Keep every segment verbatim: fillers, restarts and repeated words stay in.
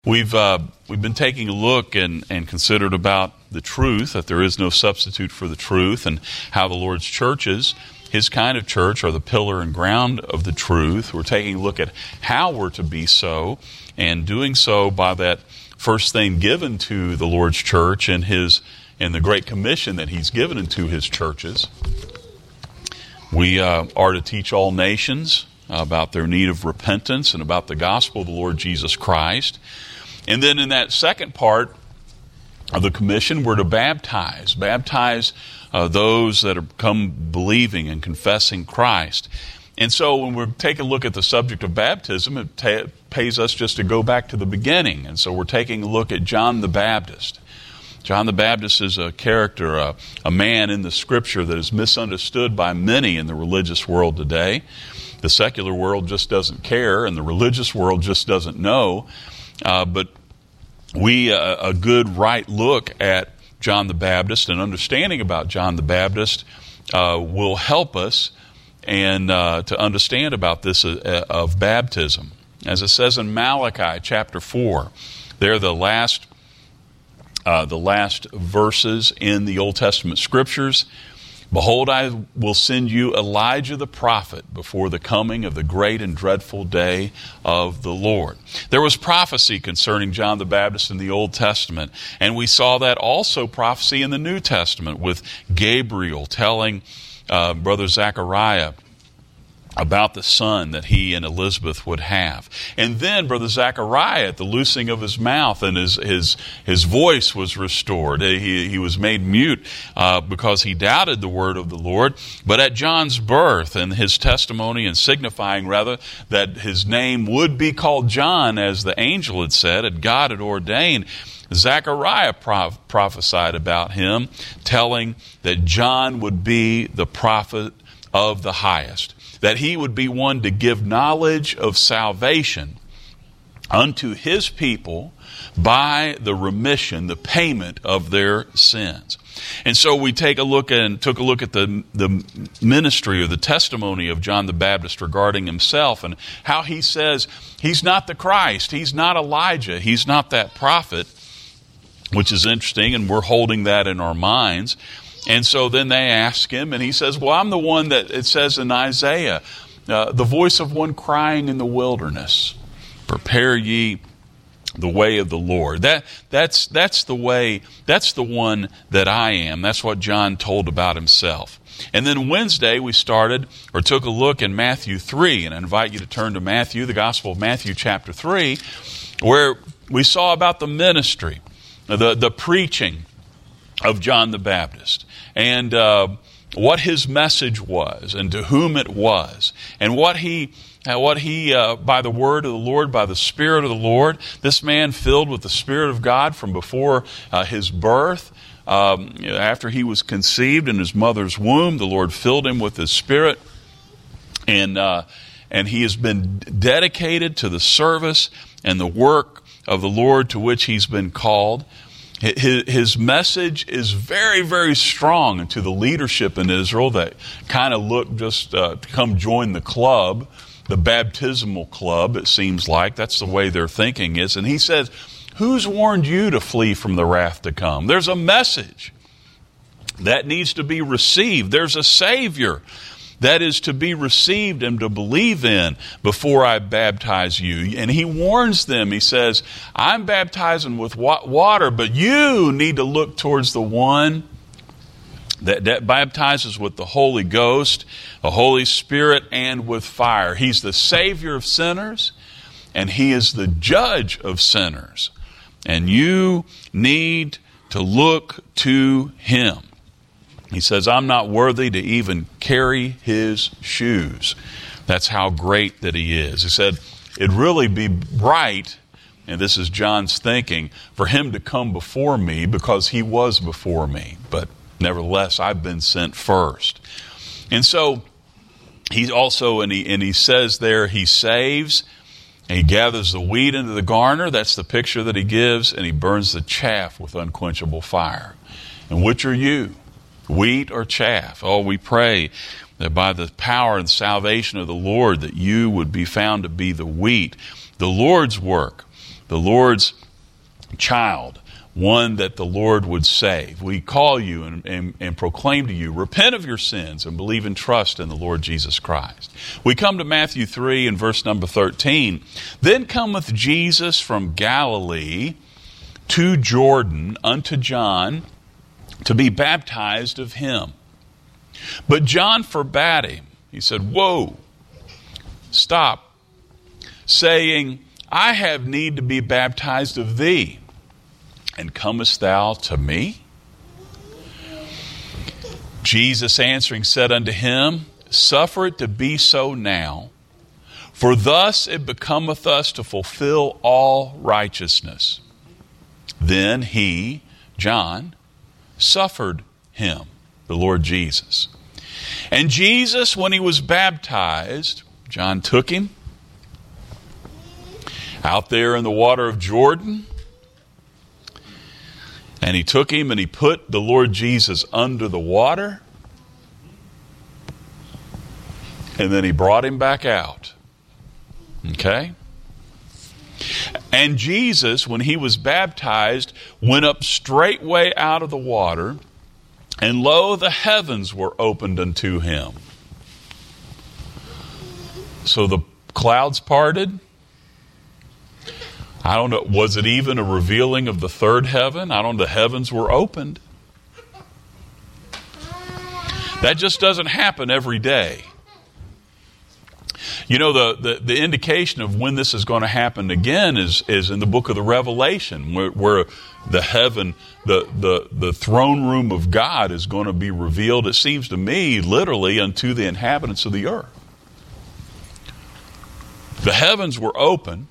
We've uh, we've been taking a look and, and considered about the truth, that there is no substitute for the truth, and how the Lord's churches, His kind of church, are the pillar and ground of the truth. We're taking a look at how we're to be so, and doing so by that first thing given to the Lord's church and His and the Great Commission that He's given unto His churches. We uh, are to teach all nations about their need of repentance and about the gospel of the Lord Jesus Christ. And then in that second part of the commission, we're to baptize. Baptize uh, those that have come believing and confessing Christ. And so when we're taking a look at the subject of baptism, it ta- pays us just to go back to the beginning. And so we're taking a look at John the Baptist. John the Baptist is a character, a, a man in the Scripture that is misunderstood by many in the religious world today. The secular world just doesn't care, and the religious world just doesn't know. Uh, but we, uh, a good right look at John the Baptist and understanding about John the Baptist uh, will help us and uh, to understand about this uh, of baptism. As it says in Malachi chapter four, they're the last, uh, the last verses in the Old Testament Scriptures. Behold, I will send you Elijah the prophet before the coming of the great and dreadful day of the Lord. There was prophecy concerning John the Baptist in the Old Testament, and we saw that also prophecy in the New Testament with Gabriel telling uh, Brother Zechariah about the son that he and Elizabeth would have. And then Brother Zechariah, at the loosing of his mouth, and his his, his voice was restored. He, he was made mute uh, because he doubted the word of the Lord. But at John's birth and his testimony, and signifying rather that his name would be called John, as the angel had said, and God had ordained, Zechariah pro- prophesied about him, telling that John would be the prophet of the highest, that he would be one to give knowledge of salvation unto his people by the remission, the payment of their sins. And so we take a look and took a look at the, the ministry or the testimony of John the Baptist regarding himself, and how he says he's not the Christ, he's not Elijah, he's not that prophet, which is interesting, and we're holding that in our minds. And so then they ask him, and he says, well, I'm the one that it says in Isaiah, uh, the voice of one crying in the wilderness, prepare ye the way of the Lord. That that's that's the way, that's the one that I am. That's what John told about himself. And then Wednesday we started, or took a look in Matthew three, and I invite you to turn to Matthew, the Gospel of Matthew chapter three, where we saw about the ministry, the, the preaching of John the Baptist, and uh, what his message was, and to whom it was, and what he, uh, what he, uh, by the word of the Lord, by the Spirit of the Lord, this man filled with the Spirit of God from before uh, his birth, um, after he was conceived in his mother's womb, the Lord filled him with His Spirit, and uh, and he has been dedicated to the service and the work of the Lord to which he's been called. His message is very, very strong to the leadership in Israel that kind of look just uh, to come join the club, the baptismal club, it seems like. That's the way their thinking is. And he says, who's warned you to flee from the wrath to come? There's a message that needs to be received. There's a Savior that is to be received and to believe in before I baptize you. And he warns them. He says, I'm baptizing with water, but you need to look towards the one that, that baptizes with the Holy Ghost, the Holy Spirit, and with fire. He's the Savior of sinners, and He is the judge of sinners. And you need to look to Him. He says, I'm not worthy to even carry His shoes. That's how great that He is. He said, it'd really be right, and this is John's thinking, for Him to come before me because He was before me. But nevertheless, I've been sent first. And so He also, and he, and he says there, He saves, and He gathers the wheat into the garner. That's the picture that He gives. And He burns the chaff with unquenchable fire. And which are you? Wheat or chaff? Oh, we pray that by the power and salvation of the Lord that you would be found to be the wheat, the Lord's work, the Lord's child, one that the Lord would save. We call you and, and, and proclaim to you, repent of your sins and believe and trust in the Lord Jesus Christ. We come to Matthew three and verse number thirteen. Then cometh Jesus from Galilee to Jordan unto John to be baptized of him. But John forbade him. He said, whoa, stop, saying, I have need to be baptized of thee, and comest thou to me? Jesus answering said unto him, suffer it to be so now, for thus it becometh us to fulfill all righteousness. Then he, John, suffered him, the Lord Jesus. And Jesus, when he was baptized, John took him out there in the water of Jordan, and he took him and he put the Lord Jesus under the water, and then he brought him back out. Okay? And Jesus, when he was baptized, went up straightway out of the water, and lo, the heavens were opened unto him. So the clouds parted. I don't know, was it even a revealing of the third heaven? I don't know, the heavens were opened. That just doesn't happen every day. You know, the, the, the indication of when this is going to happen again is, is in the book of the Revelation, where, where the heaven, the, the, the throne room of God is going to be revealed, it seems to me, literally unto the inhabitants of the earth. The heavens were open,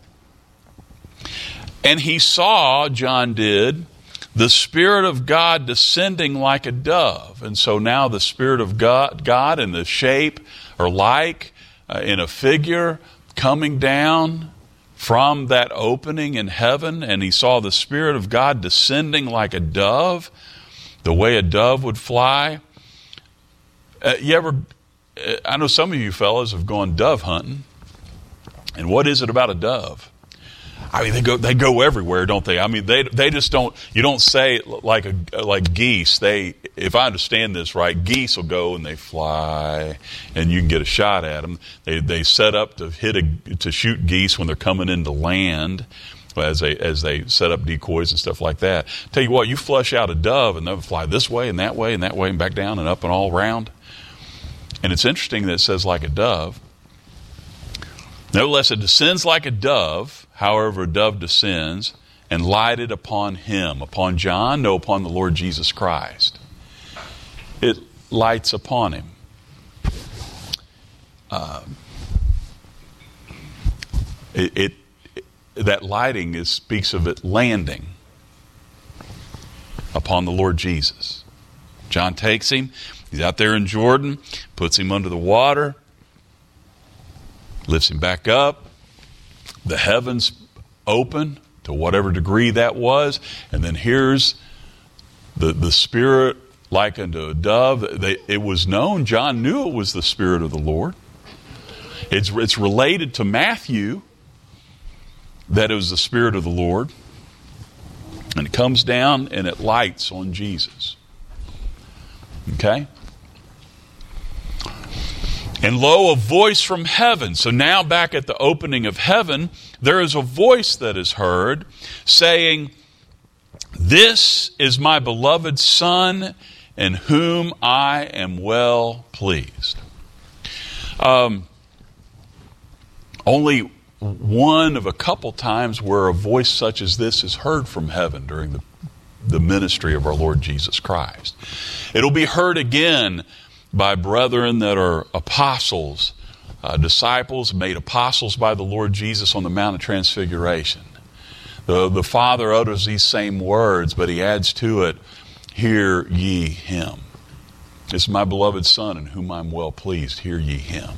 and he saw, John did, the Spirit of God descending like a dove. And so now the Spirit of God, God in the shape or like, uh, in a figure, coming down from that opening in heaven. And he saw the Spirit of God descending like a dove, the way a dove would fly. Uh, you ever, I know some of you fellas have gone dove hunting. And what is it about a dove? I mean, they go they go everywhere, don't they? I mean, they they just don't. You don't say like a like geese. They, if I understand this right, geese will go and they fly, and you can get a shot at them. They they set up to hit a to shoot geese when they're coming into land, as they as they set up decoys and stuff like that. Tell you what, you flush out a dove and they'll fly this way and that way and that way and back down and up and all around. And it's interesting that it says like a dove. No less it descends like a dove, however a dove descends, and lighted upon him. Upon John? No, upon the Lord Jesus Christ. It lights upon him. Uh, it, it, it that lighting is speaks of it landing upon the Lord Jesus. John takes him. He's out there in Jordan, puts him under the water, lifts him back up. The heavens open to whatever degree that was. And then here's the, the Spirit like unto a dove. They, it was known, John knew it was the Spirit of the Lord. It's, it's related to Matthew that it was the Spirit of the Lord. And it comes down and it lights on Jesus. Okay? And lo, a voice from heaven. So now back at the opening of heaven, there is a voice that is heard saying, "This is my beloved Son, in whom I am well pleased." Um, only one of a couple times where a voice such as this is heard from heaven during the, the ministry of our Lord Jesus Christ. It'll be heard again by brethren that are apostles, uh, disciples made apostles by the Lord Jesus on the Mount of Transfiguration. The, the Father utters these same words, but he adds to it, "Hear ye him. This is my beloved Son, in whom I'm well pleased. Hear ye him."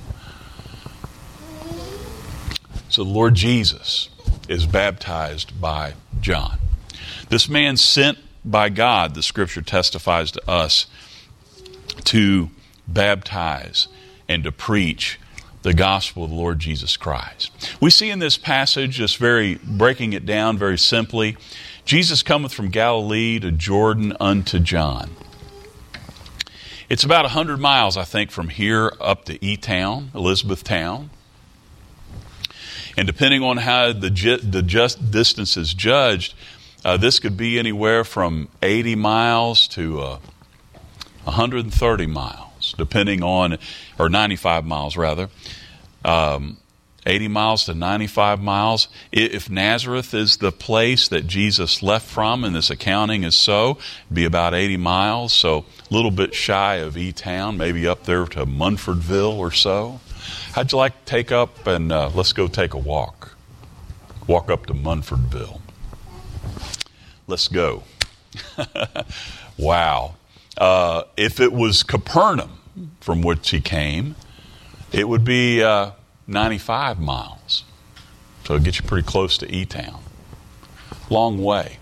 So the Lord Jesus is baptized by John. This man sent by God, the Scripture testifies to us, to baptize and to preach the gospel of the Lord Jesus Christ. We see in this passage, just very breaking it down very simply, Jesus cometh from Galilee to Jordan unto John. It's about one hundred miles, I think, from here up to E-Town, Elizabethtown. And depending on how the, the just distance is judged, uh, this could be anywhere from eighty miles to uh, one hundred thirty miles, depending on, or ninety-five miles rather, um, eighty miles to ninety-five miles. If Nazareth is the place that Jesus left from, and this accounting is so, it'd be about eighty miles, so a little bit shy of E-Town, maybe up there to Munfordville or so. How'd you like to take up and uh, let's go take a walk? Walk up to Munfordville. Let's go. Wow. Uh, if it was Capernaum, from which he came, it would be uh, ninety-five miles. So it'll get you pretty close to E-Town. Long way.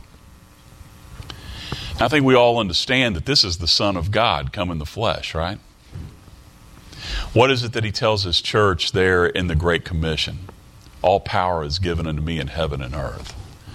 I think we all understand that this is the Son of God come in the flesh, right? What is it that he tells his church there in the Great Commission? All power is given unto me in heaven and earth.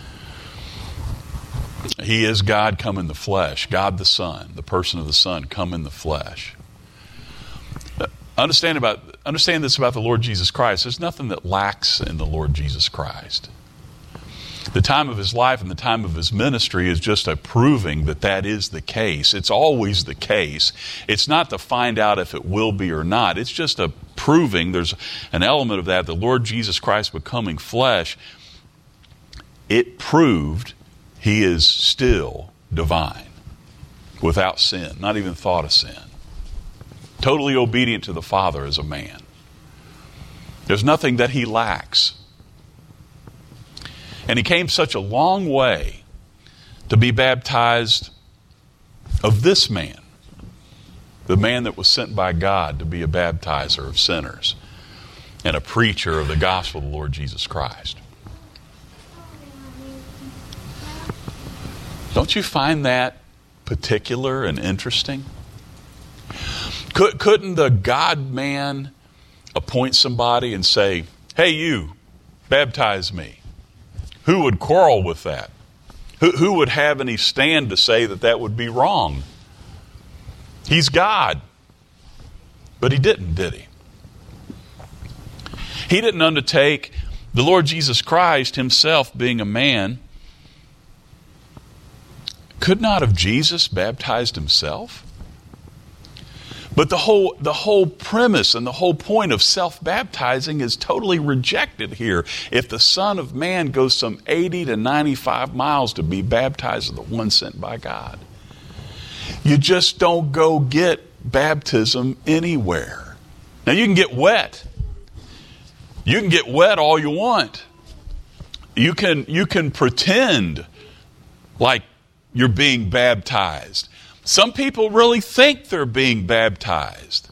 He is God come in the flesh, God the Son, the person of the Son come in the flesh. Understand about understand this about the Lord Jesus Christ. There's nothing that lacks in the Lord Jesus Christ. The time of his life and the time of his ministry is just a proving that that is the case. It's always the case. It's not to find out if it will be or not. It's just a proving. There's an element of that. The Lord Jesus Christ becoming flesh, it proved he is still divine, without sin, not even thought of sin. Totally obedient to the Father as a man. There's nothing that he lacks. And he came such a long way to be baptized of this man, the man that was sent by God to be a baptizer of sinners and a preacher of the gospel of the Lord Jesus Christ. Don't you find that particular and interesting? Could, couldn't the God-man appoint somebody and say, hey, you, baptize me? Who would quarrel with that? Who, who would have any stand to say that that would be wrong? He's God. But he didn't, did he? He didn't undertake, the Lord Jesus Christ himself being a man, could not have Jesus baptized himself? But the whole the whole premise and the whole point of self-baptizing is totally rejected here. If the Son of Man goes some eighty to ninety-five miles to be baptized of the one sent by God, you just don't go get baptism anywhere. Now you can get wet. You can get wet all you want. You can you can pretend like you're being baptized. Some people really think they're being baptized.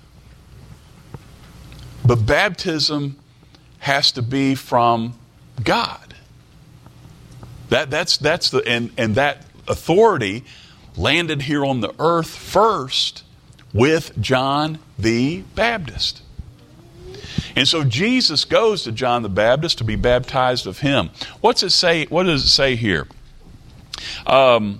But baptism has to be from God. That, that's, that's the, and, and that authority landed here on the earth first with John the Baptist. And so Jesus goes to John the Baptist to be baptized of him. What's it say? What does it say here? Um,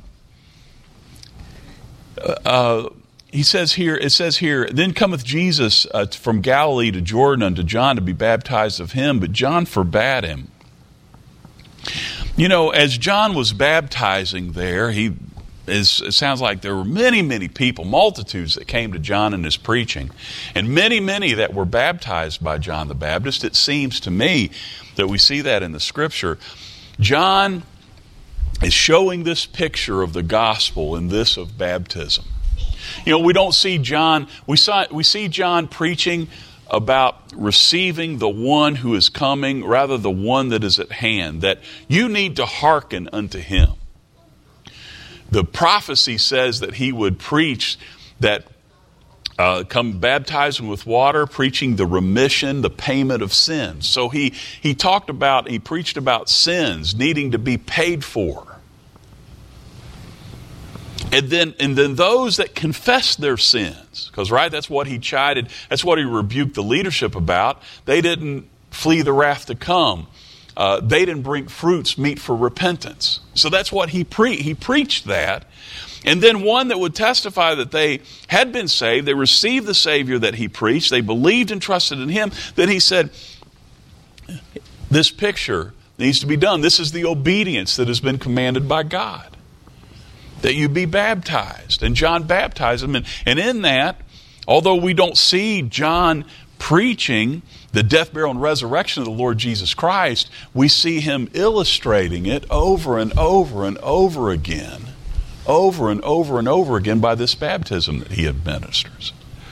Uh, he says here, it says here, then cometh Jesus uh, from Galilee to Jordan unto John to be baptized of him, but John forbade him. You know, as John was baptizing there, he is, it sounds like there were many, many people, multitudes that came to John in his preaching, and many, many that were baptized by John the Baptist. It seems to me that we see that in the Scripture. John is showing this picture of the gospel and this of baptism. You know, we don't see John, we saw, we see John preaching about receiving the one who is coming, rather the one that is at hand, that you need to hearken unto him. The prophecy says that he would preach that Uh, come baptizing with water, preaching the remission, the payment of sins. So he, he talked about, he preached about sins needing to be paid for. And then, and then those that confess their sins, because right, that's what he chided, that's what he rebuked the leadership about. They didn't flee the wrath to come. Uh, they didn't bring fruits meet for repentance. So that's what he pre he preached that. And then one that would testify that they had been saved, they received the Savior that he preached, they believed and trusted in him. Then he said, this picture needs to be done. This is the obedience that has been commanded by God, that you be baptized. And John baptized them. And, and in that, although we don't see John preaching the death, burial, and resurrection of the Lord Jesus Christ, we see him illustrating it over and over and over again, over and over and over again by this baptism that he administers.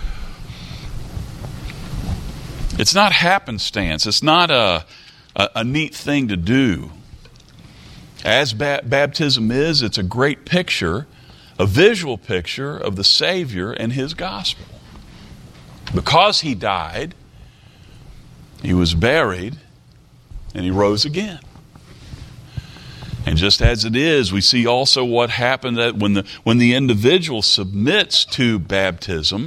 It's not happenstance. It's not a, a, a neat thing to do. As ba- baptism is, it's a great picture, a visual picture of the Savior and his gospel. Because he died, he was buried, and he rose again. And just as it is, we see also what happened that when the when the individual submits to baptism,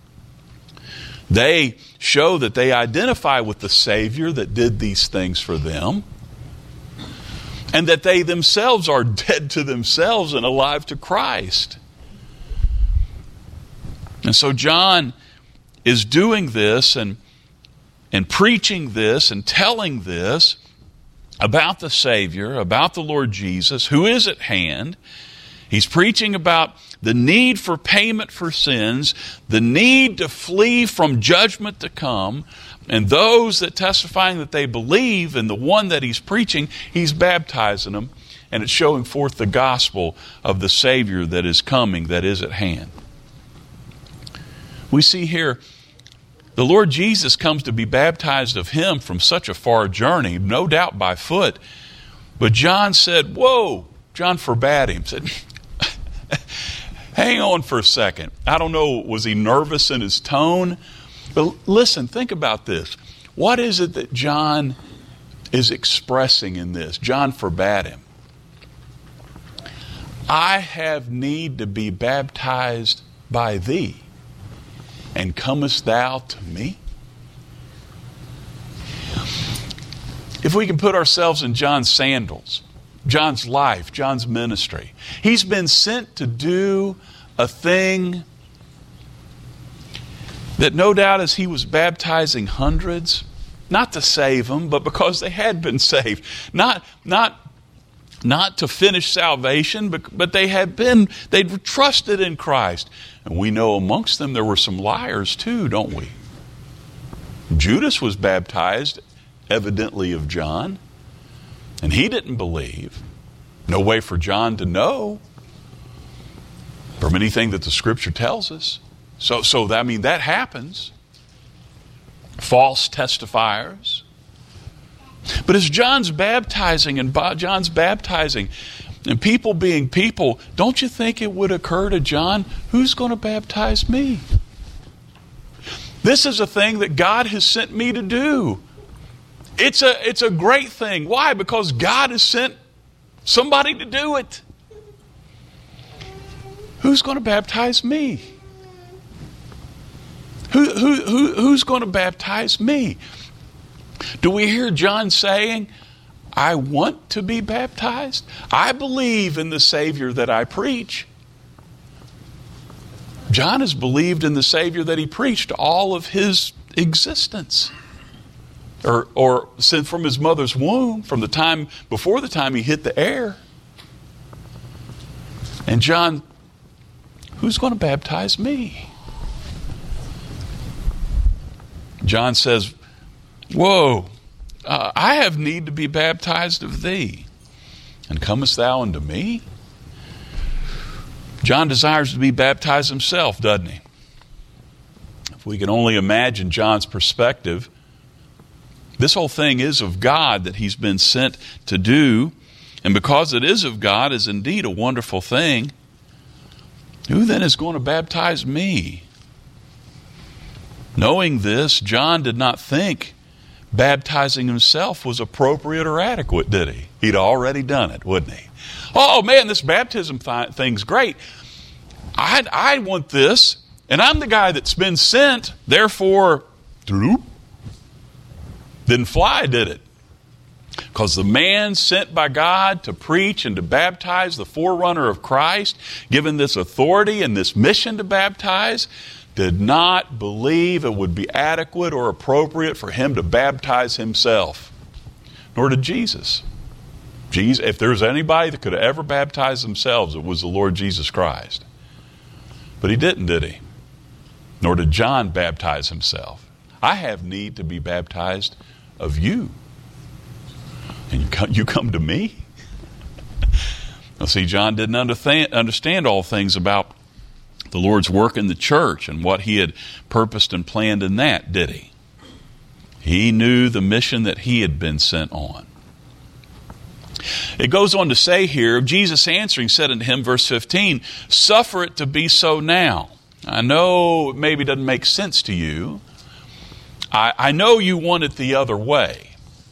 they show that they identify with the Savior that did these things for them, and that they themselves are dead to themselves and alive to Christ. And so John is doing this and, and preaching this and telling this about the Savior, about the Lord Jesus, who is at hand. He's preaching about the need for payment for sins, the need to flee from judgment to come, and those that testifying that they believe in the one that he's preaching, he's baptizing them, and it's showing forth the gospel of the Savior that is coming, that is at hand. We see here, the Lord Jesus comes to be baptized of him from such a far journey, no doubt by foot. But John said, whoa, John forbade him, said, hang on for a second. I don't know, was he nervous in his tone? But listen, think about this. What is it that John is expressing in this? John forbade him. I have need to be baptized by thee, and comest thou to me? If we can put ourselves in John's sandals, John's life, John's ministry, he's been sent to do a thing that no doubt as he was baptizing hundreds, not to save them, but because they had been saved. Not, not, not to finish salvation, but, but they had been, they'd trusted in Christ. And we know amongst them there were some liars too, don't we? Judas was baptized, evidently of John, and he didn't believe. No way for John to know from anything that the Scripture tells us. So, so that, I mean, that happens. False testifiers. But as John's baptizing and John's baptizing, and people being people, don't you think it would occur to John, who's going to baptize me? This is a thing that God has sent me to do. It's a, it's a great thing. Why? Because God has sent somebody to do it. Who's going to baptize me? Who, who, who, who's going to baptize me? Do we hear John saying, I want to be baptized? I believe in the Savior that I preach. John has believed in the Savior that he preached all of his existence. Or, or since from his mother's womb, from the time, before the time he hit the air. And John, who's going to baptize me? John says, whoa, uh, I have need to be baptized of thee, and comest thou unto me? John desires to be baptized himself, doesn't he? If we can only imagine John's perspective, this whole thing is of God that he's been sent to do, and because it is of God, is indeed a wonderful thing. Who then is going to baptize me? Knowing this, John did not think baptizing himself was appropriate or adequate, did he? He'd already done it, wouldn't he? Oh man, this baptism th- thing's great. I, I want this, and I'm the guy that's been sent, therefore, didn't fly, did it? Because the man sent by God to preach and to baptize, the forerunner of Christ, given this authority and this mission to baptize, did not believe it would be adequate or appropriate for him to baptize himself. Nor did Jesus. Jesus, if there was anybody that could have ever baptized themselves, it was the Lord Jesus Christ. But he didn't, did he? Nor did John baptize himself. I have need to be baptized of you. And you come, you come to me? Now see, John didn't understand all things about the Lord's work in the church and what he had purposed and planned in that, did he? He knew the mission that he had been sent on. It goes on to say here, Jesus answering said unto him, verse fifteen, suffer it to be so now. I know it maybe doesn't make sense to you. I, I know you want it the other way.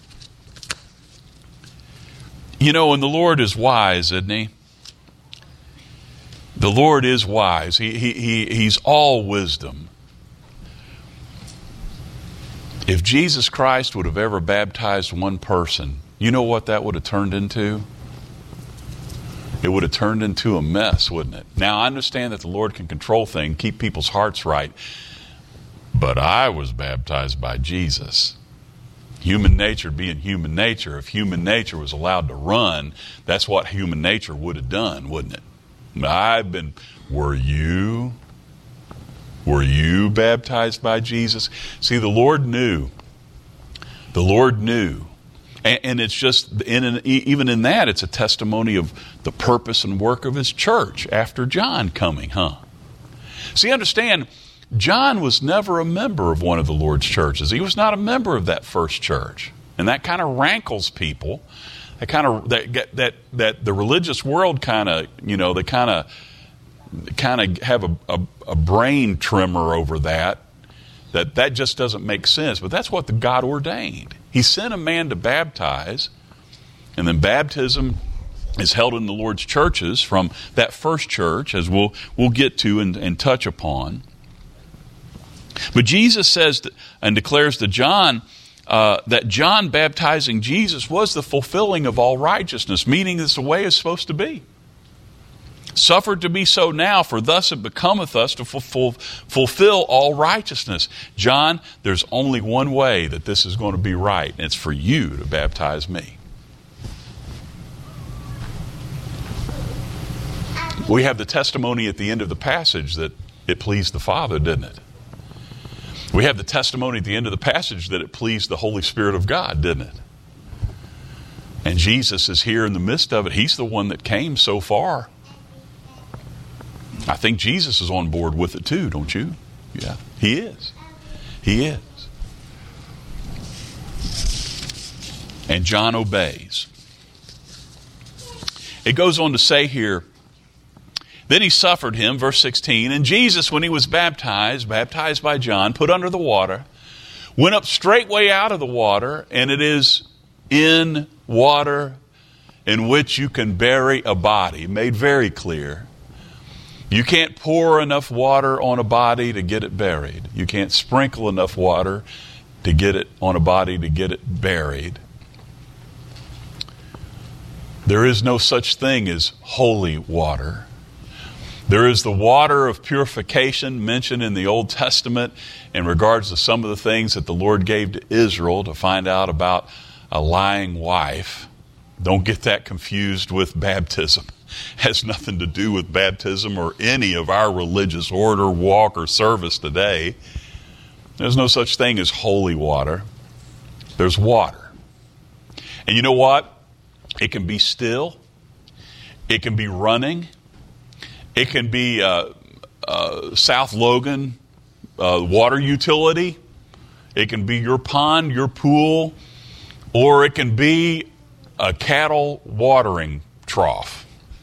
You know, and the Lord is wise, isn't he? The Lord is wise. He, he, he, he's all wisdom. If Jesus Christ would have ever baptized one person, you know what that would have turned into? It would have turned into a mess, wouldn't it? Now, I understand that the Lord can control things, keep people's hearts right. But I was baptized by Jesus. Human nature being human nature, if human nature was allowed to run, that's what human nature would have done, wouldn't it? I've been, were you? Were you baptized by Jesus? See, the Lord knew. The Lord knew. And, and it's just, in an, even in that, it's a testimony of the purpose and work of his church after John coming, huh? See, understand, John was never a member of one of the Lord's churches. He was not a member of that first church. And that kind of rankles people. That kind of that that that the religious world kind of, you know, they kind of kind of have a, a, a brain tremor over that. That that just doesn't make sense. But that's what the God ordained. He sent a man to baptize, and then baptism is held in the Lord's churches from that first church, as we'll we'll get to and, and touch upon. But Jesus says and declares to John uh, that John baptizing Jesus was the fulfilling of all righteousness, meaning it's the way it's supposed to be. Suffered to be so now, for thus it becometh us to fulfill, fulfill all righteousness. John, there's only one way that this is going to be right, and it's for you to baptize me. We have the testimony at the end of the passage that it pleased the Father, didn't it? We have the testimony at the end of the passage that it pleased the Holy Spirit of God, didn't it? And Jesus is here in the midst of it. He's the one that came so far. I think Jesus is on board with it too, don't you? Yeah, he is. He is. And John obeys. It goes on to say here, then he suffered him, verse sixteen, and Jesus, when he was baptized, baptized by John, put under the water, went up straightway out of the water, and it is in water in which you can bury a body, made very clear. You can't pour enough water on a body to get it buried. You can't sprinkle enough water to get it on a body to get it buried. There is no such thing as holy water. There is the water of purification mentioned in the Old Testament in regards to some of the things that the Lord gave to Israel to find out about a lying wife. Don't get that confused with baptism. It has nothing to do with baptism or any of our religious order, walk, or service today. There's no such thing as holy water. There's water. And you know what? It can be still. It can be running. It can be uh, uh, South Logan uh, water utility. It can be your pond, your pool, or it can be a cattle watering trough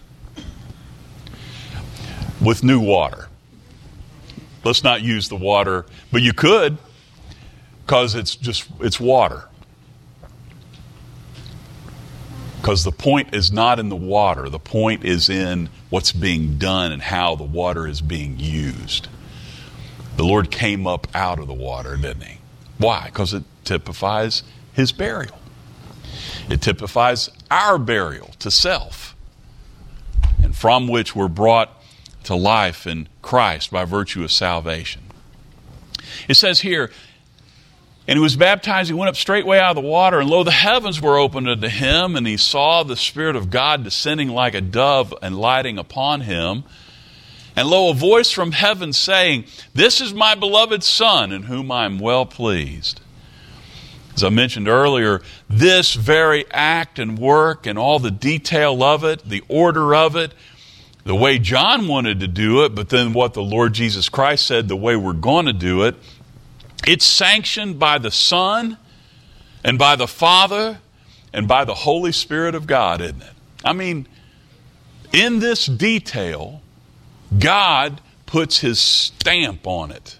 with new water. Let's not use the water, but you could, because it's just it's water. Because the point is not in the water. The point is in what's being done and how the water is being used. The Lord came up out of the water, didn't he? Why? Because it typifies his burial. It typifies our burial to self, and from which we're brought to life in Christ by virtue of salvation. It says here, and he was baptized, he went up straightway out of the water, and lo, the heavens were opened unto him, and he saw the Spirit of God descending like a dove and lighting upon him. And lo, a voice from heaven saying, This is my beloved Son, in whom I am well pleased. As I mentioned earlier, this very act and work and all the detail of it, the order of it, the way John wanted to do it, but then what the Lord Jesus Christ said, the way we're going to do it, it's sanctioned by the Son and by the Father and by the Holy Spirit of God, isn't it? I mean, in this detail, God puts his stamp on it.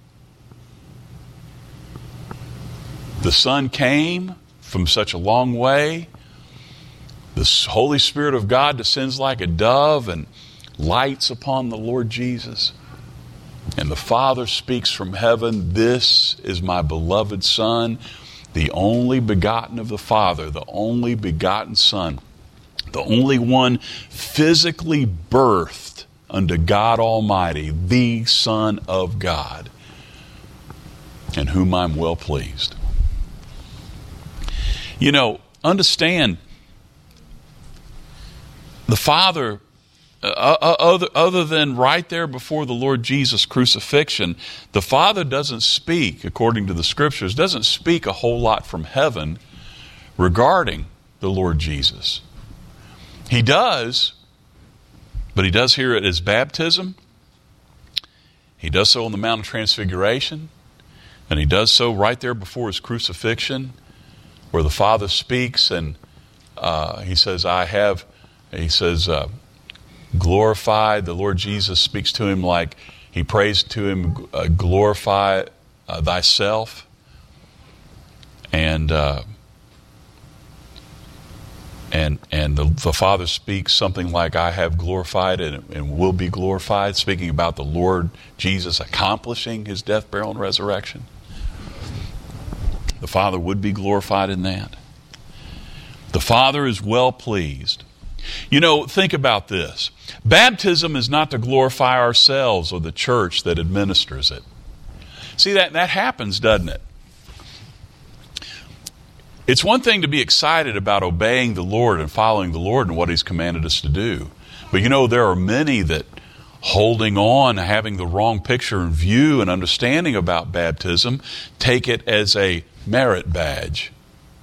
The Son came from such a long way. The Holy Spirit of God descends like a dove and lights upon the Lord Jesus. And the Father speaks from heaven, This is my beloved Son, the only begotten of the Father, the only begotten Son, the only one physically birthed unto God Almighty, the Son of God, in whom I'm well pleased. You know, understand, the Father, uh, other, other than right there before the Lord Jesus' crucifixion, the Father doesn't speak, according to the Scriptures, doesn't speak a whole lot from heaven regarding the Lord Jesus. He does, but he does here at his baptism. He does so on the Mount of Transfiguration, and he does so right there before his crucifixion, where the Father speaks and uh, he says, I have, he says, uh, glorified. The Lord Jesus speaks to him like he prays to him, uh, glorify uh, thyself. And uh, and and the, the Father speaks something like, I have glorified and, and will be glorified, speaking about the Lord Jesus accomplishing his death, burial, and resurrection. The Father would be glorified in that. The Father is well pleased. You know, think about this. Baptism is not to glorify ourselves or the church that administers it. See, that, that happens, doesn't it? It's one thing to be excited about obeying the Lord and following the Lord and what he's commanded us to do. But you know, there are many that holding on, having the wrong picture and view and understanding about baptism, take it as a merit badge.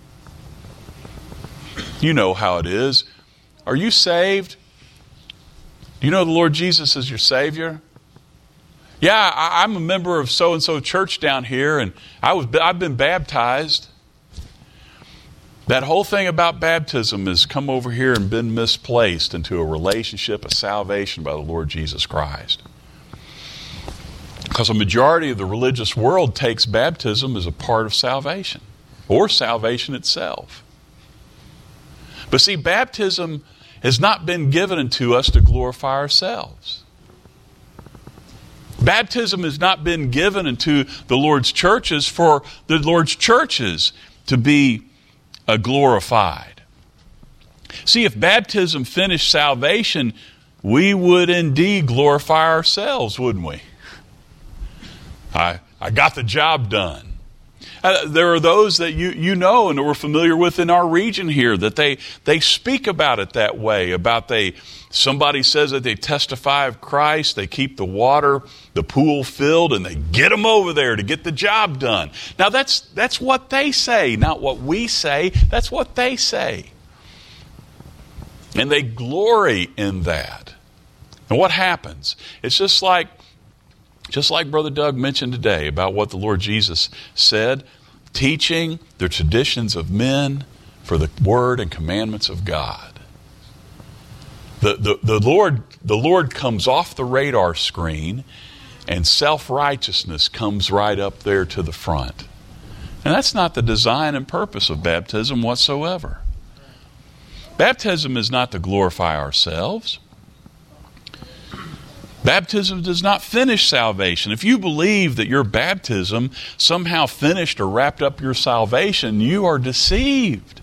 You know how it is. Are you saved? Do you know the Lord Jesus is your Savior? Yeah, I, I'm a member of so-and-so church down here, and I was, I've been baptized. That whole thing about baptism has come over here and been misplaced into a relationship of salvation by the Lord Jesus Christ. Because a majority of the religious world takes baptism as a part of salvation, or salvation itself. But see, baptism has not been given unto us to glorify ourselves. Baptism has not been given unto the Lord's churches for the Lord's churches to be uh, glorified. See, if baptism finished salvation, we would indeed glorify ourselves, wouldn't we? I, I got the job done. Uh, there are those that you, you know and that we're familiar with in our region here that they, they speak about it that way, about they, somebody says that they testify of Christ, they keep the water, the pool filled, and they get them over there to get the job done. Now that's, that's what they say, not what we say, that's what they say. And they glory in that. And what happens? It's just like Just like Brother Doug mentioned today about what the Lord Jesus said, teaching the traditions of men for the word and commandments of God. The, the, the, Lord, the Lord comes off the radar screen and self-righteousness comes right up there to the front. And that's not the design and purpose of baptism whatsoever. Baptism is not to glorify ourselves. Baptism does not finish salvation. If you believe that your baptism somehow finished or wrapped up your salvation, you are deceived.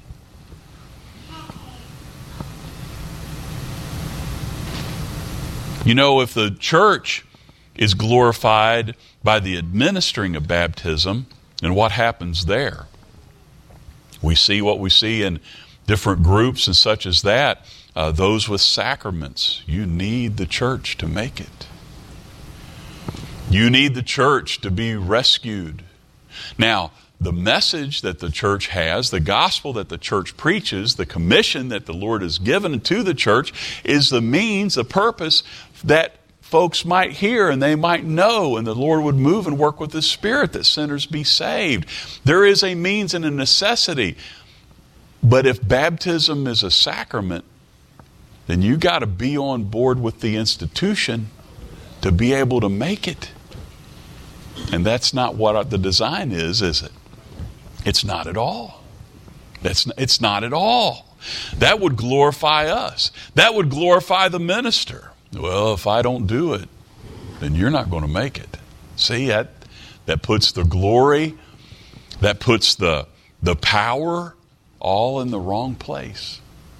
You know, if the church is glorified by the administering of baptism, then what happens there? We see what we see in different groups and such as that. Uh, those with sacraments, you need the church to make it. You need the church to be rescued. Now, the message that the church has, the gospel that the church preaches, the commission that the Lord has given to the church is the means, the purpose that folks might hear and they might know, and the Lord would move and work with His Spirit that sinners be saved. There is a means and a necessity. But if baptism is a sacrament, then you got to be on board with the institution to be able to make it. And that's not what the design is, is it? It's not at all. That's not, it's not at all. That would glorify us. That would glorify the minister. Well, if I don't do it, then you're not going to make it. See, that that puts the glory, that puts the the power all in the wrong place.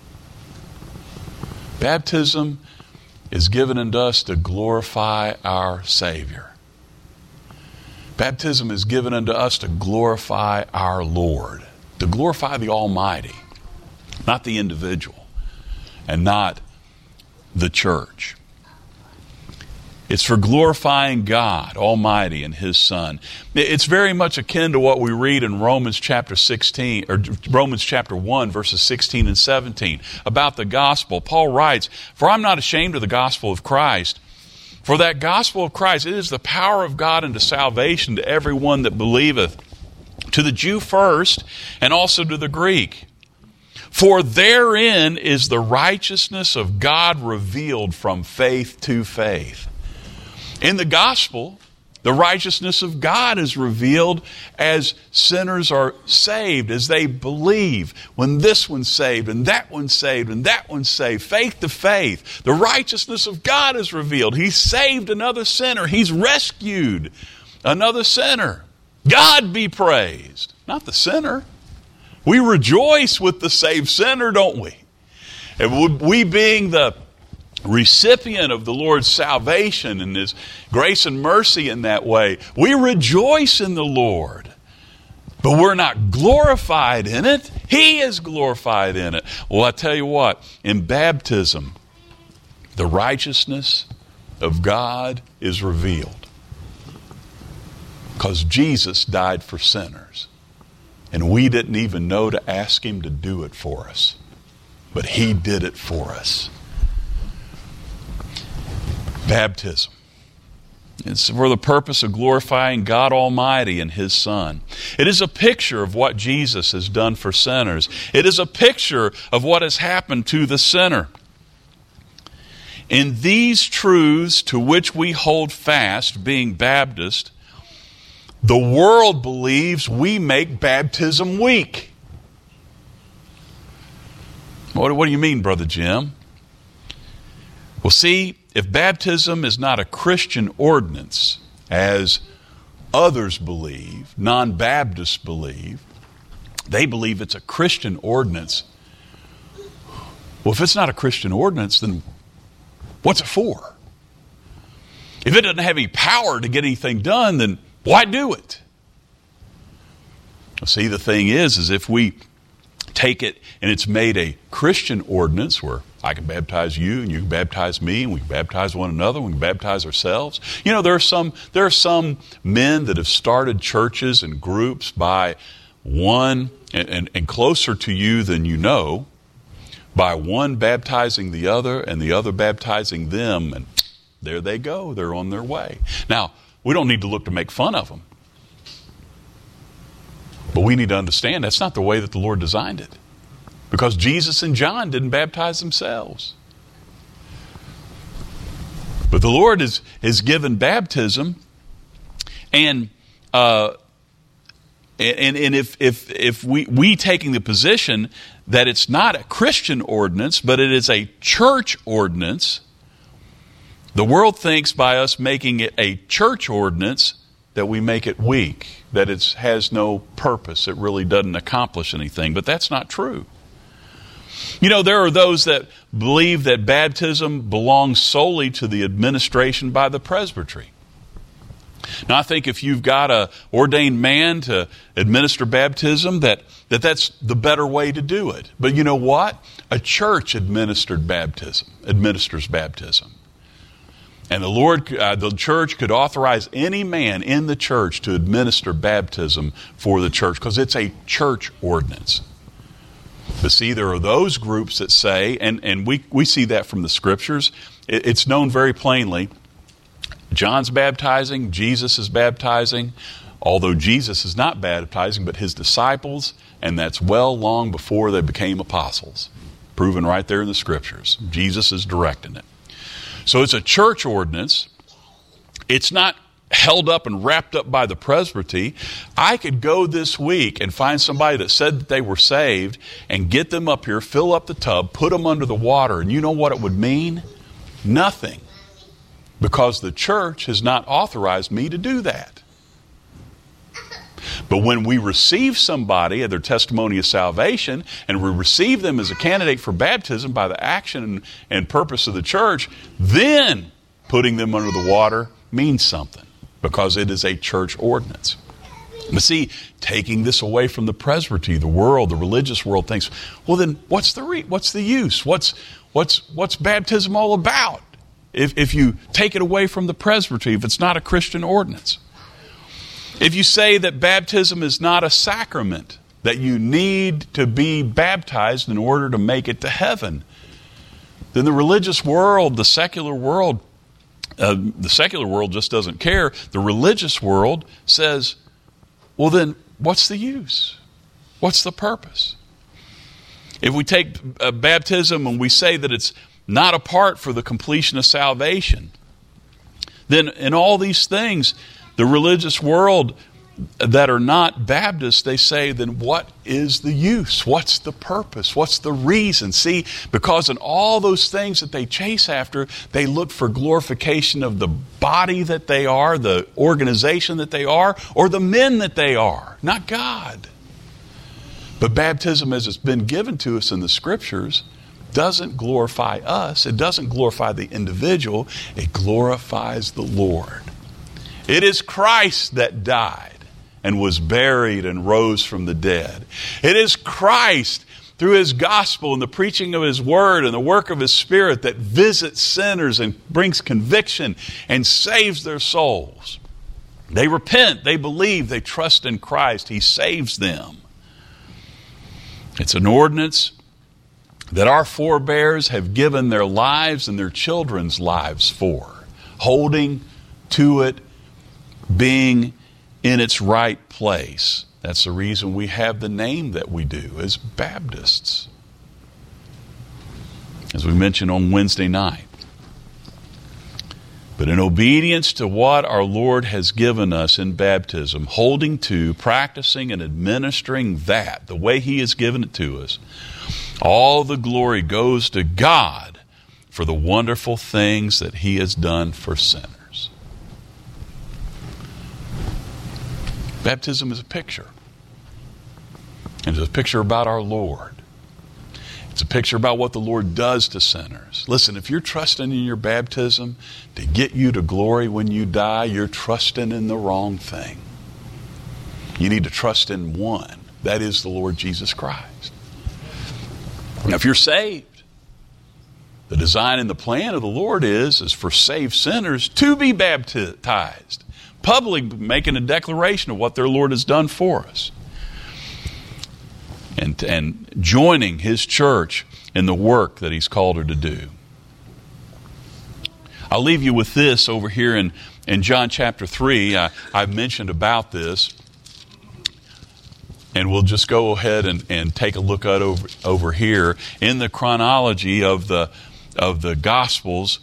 Baptism is given unto us to glorify our Savior. Baptism is given unto us to glorify our Lord, to glorify the Almighty, not the individual, and not the church. It's for glorifying God Almighty and His Son. It's very much akin to what we read in Romans chapter sixteen, or Romans chapter one, verses sixteen and seventeen, about the gospel. Paul writes, "For I'm not ashamed of the gospel of Christ, for that gospel of Christ, it is the power of God unto salvation to everyone that believeth, to the Jew first, and also to the Greek. For therein is the righteousness of God revealed from faith to faith." In the gospel, the righteousness of God is revealed as sinners are saved, as they believe. When this one's saved, and that one's saved, and that one's saved, faith to faith, the righteousness of God is revealed. He's saved another sinner. He's rescued another sinner. God be praised, not the sinner. We rejoice with the saved sinner, don't we? And we being the recipient of the Lord's salvation and His grace and mercy in that way, we rejoice in the Lord. But we're not glorified in it. He is glorified in it. Well, I tell you what, in baptism, the righteousness of God is revealed. Because Jesus died for sinners. And we didn't even know to ask Him to do it for us. But He did it for us. Baptism. It's for the purpose of glorifying God Almighty and His Son. It is a picture of what Jesus has done for sinners. It is a picture of what has happened to the sinner. In these truths to which we hold fast, being Baptist, the world believes we make baptism weak. What, what do you mean, Brother Jim? Well, see, if baptism is not a Christian ordinance, as others believe, non-Baptists believe, they believe it's a Christian ordinance. Well, if it's not a Christian ordinance, then what's it for? If it doesn't have any power to get anything done, then why do it? Well, see, the thing is, is if we take it and it's made a Christian ordinance where I can baptize you and you can baptize me and we can baptize one another, we can baptize ourselves. You know, there are some there are some men that have started churches and groups by one, and, and, and closer to you than you know, by one baptizing the other and the other baptizing them, and there they go, they're on their way. Now, we don't need to look to make fun of them. But we need to understand that's not the way that the Lord designed it. Because Jesus and John didn't baptize themselves. But the Lord has, has given baptism, and uh, And, and if, if, if we, we taking the position that it's not a Christian ordinance, but it is a church ordinance, the world thinks by us making it a church ordinance that we make it weak, that it has no purpose, it really doesn't accomplish anything. But that's not true. You know, there are those that believe that baptism belongs solely to the administration by the presbytery. Now, I think if you've got an ordained man to administer baptism, that, that that's the better way to do it. But you know what? A church administered baptism, administers baptism. And the Lord, uh, the church could authorize any man in the church to administer baptism for the church, because it's a church ordinance. But see, there are those groups that say, and, and we, we see that from the Scriptures, it, it's known very plainly, John's baptizing, Jesus is baptizing, although Jesus is not baptizing, but his disciples, and that's well long before they became apostles. Proven right there in the Scriptures. Jesus is directing it. So it's a church ordinance. It's not held up and wrapped up by the presbytery. I could go this week and find somebody that said that they were saved and get them up here, fill up the tub, put them under the water, and you know what it would mean? Nothing. Because the church has not authorized me to do that. But when we receive somebody at their testimony of salvation, and we receive them as a candidate for baptism by the action and purpose of the church, then putting them under the water means something, because it is a church ordinance. But see, taking this away from the presbytery, the world, the religious world thinks, well, then what's the re- what's the use? What's what's what's baptism all about? If, if you take it away from the presbytery, if it's not a Christian ordinance. If you say that baptism is not a sacrament, that you need to be baptized in order to make it to heaven, then the religious world, the secular world, uh, the secular world just doesn't care. The religious world says, well then, what's the use? What's the purpose? If we take uh, baptism and we say that it's not a part for the completion of salvation, then in all these things, the religious world that are not Baptists, they say, then what is the use? What's the purpose? What's the reason? See, because in all those things that they chase after, they look for glorification of the body that they are, the organization that they are, or the men that they are, not God. But baptism, as it's been given to us in the Scriptures, doesn't glorify us. It doesn't glorify the individual. It glorifies the Lord. It is Christ that died and was buried and rose from the dead. It is Christ, through His gospel and the preaching of His word and the work of His Spirit, that visits sinners and brings conviction and saves their souls. They repent, they believe, they trust in Christ. He saves them. It's an ordinance that our forebears have given their lives and their children's lives for, holding to it, being in its right place. That's the reason we have the name that we do as Baptists. As we mentioned on Wednesday night. But in obedience to what our Lord has given us in baptism, holding to, practicing, and administering that, the way He has given it to us, all the glory goes to God for the wonderful things that He has done for sinners. Baptism is a picture. And it's a picture about our Lord. It's a picture about what the Lord does to sinners. Listen, if you're trusting in your baptism to get you to glory when you die, you're trusting in the wrong thing. You need to trust in one. That is the Lord Jesus Christ. Now, if you're saved, the design and the plan of the Lord is, is for saved sinners to be baptized, publicly making a declaration of what their Lord has done for us. And, and joining His church in the work that He's called her to do. I'll leave you with this over here in, in John chapter three. I, I've mentioned about this. And we'll just go ahead and, and take a look at over, over here in the chronology of the, of the Gospels.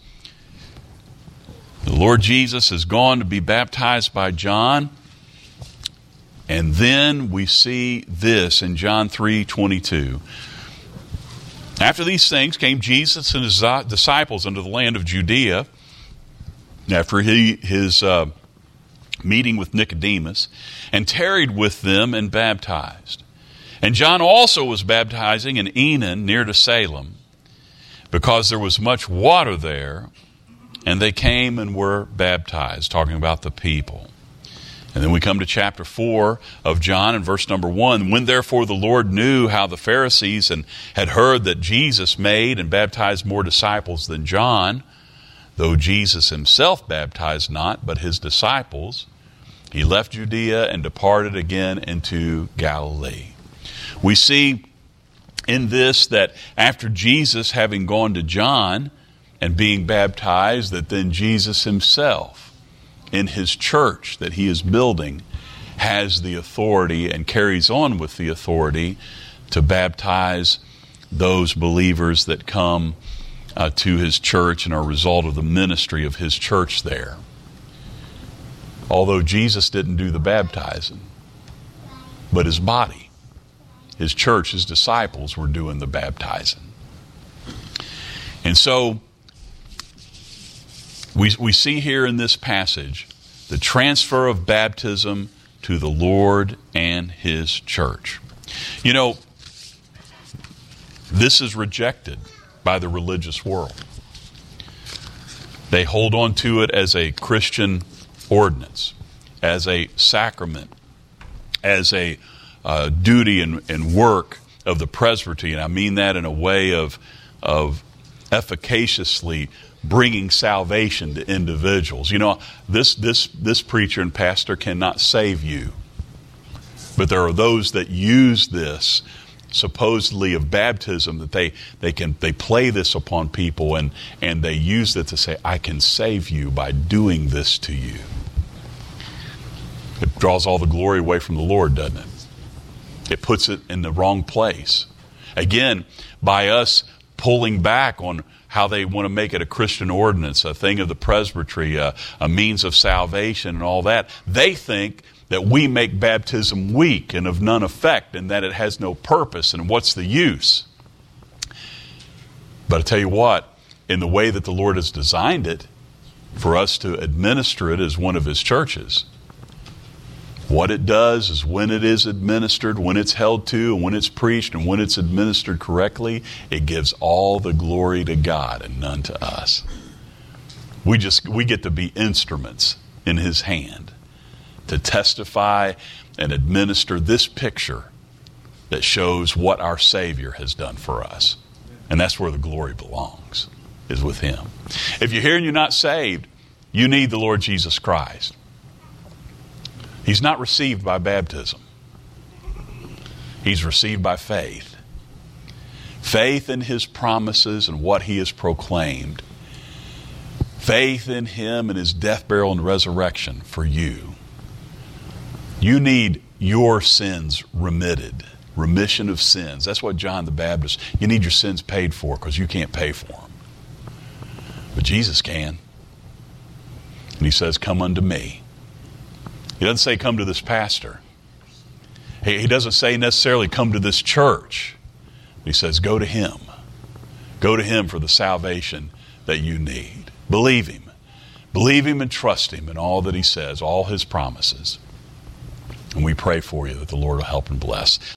The Lord Jesus has gone to be baptized by John. And then we see this in John three twenty-two. After these things came Jesus and his disciples into the land of Judea, after he, his uh, meeting with Nicodemus, and tarried with them and baptized. And John also was baptizing in Enon near to Salem, because there was much water there, and they came and were baptized, talking about the people. And then we come to chapter four of John and verse number one. When therefore the Lord knew how the Pharisees and had heard that Jesus made and baptized more disciples than John, though Jesus himself baptized not, but his disciples, he left Judea and departed again into Galilee. We see in this that after Jesus having gone to John and being baptized, that then Jesus himself in his church that he is building has the authority and carries on with the authority to baptize those believers that come uh, to his church and are a result of the ministry of his church there. Although Jesus didn't do the baptizing, but his body, his church, his disciples were doing the baptizing. And so We, we see here in this passage the transfer of baptism to the Lord and his church. You know, this is rejected by the religious world. They hold on to it as a Christian ordinance, as a sacrament, as a uh, duty and, and work of the presbytery. And I mean that in a way of, of efficaciously bringing salvation to individuals. You know, this this this preacher and pastor cannot save you. But there are those that use this supposedly of baptism, that they they can they play this upon people, and and they use it to say, I can save you by doing this to you. It draws all the glory away from the Lord, doesn't it? It puts it in the wrong place. Again, by us pulling back on how they want to make it a Christian ordinance, a thing of the presbytery, a, a means of salvation and all that, they think that we make baptism weak and of none effect, and that it has no purpose, and what's the use? But I tell you what, in the way that the Lord has designed it, for us to administer it as one of his churches, what it does is when it is administered, when it's held to, and when it's preached, and when it's administered correctly, it gives all the glory to God and none to us. We just we get to be instruments in his hand to testify and administer this picture that shows what our Savior has done for us. And that's where the glory belongs, is with him. If you're here and you're not saved, you need the Lord Jesus Christ. He's not received by baptism. He's received by faith. Faith in his promises and what he has proclaimed. Faith in him and his death, burial, and resurrection for you. You need your sins remitted. Remission of sins. That's what John the Baptist, you need your sins paid for because you can't pay for them. But Jesus can. And he says, come unto me. He doesn't say come to this pastor. He, he doesn't say necessarily come to this church. He says go to him. Go to him for the salvation that you need. Believe him. Believe him and trust him in all that he says, all his promises. And we pray for you that the Lord will help and bless.